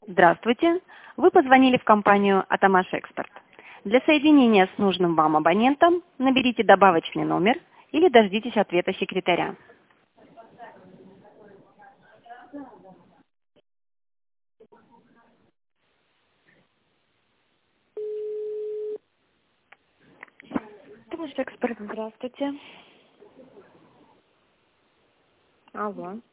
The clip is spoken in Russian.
Здравствуйте. Вы позвонили в компанию «Атамаш Экспорт». Для соединения с нужным вам абонентом наберите добавочный номер или дождитесь ответа секретаря. Атамаш Экспорт, здравствуйте. Алло.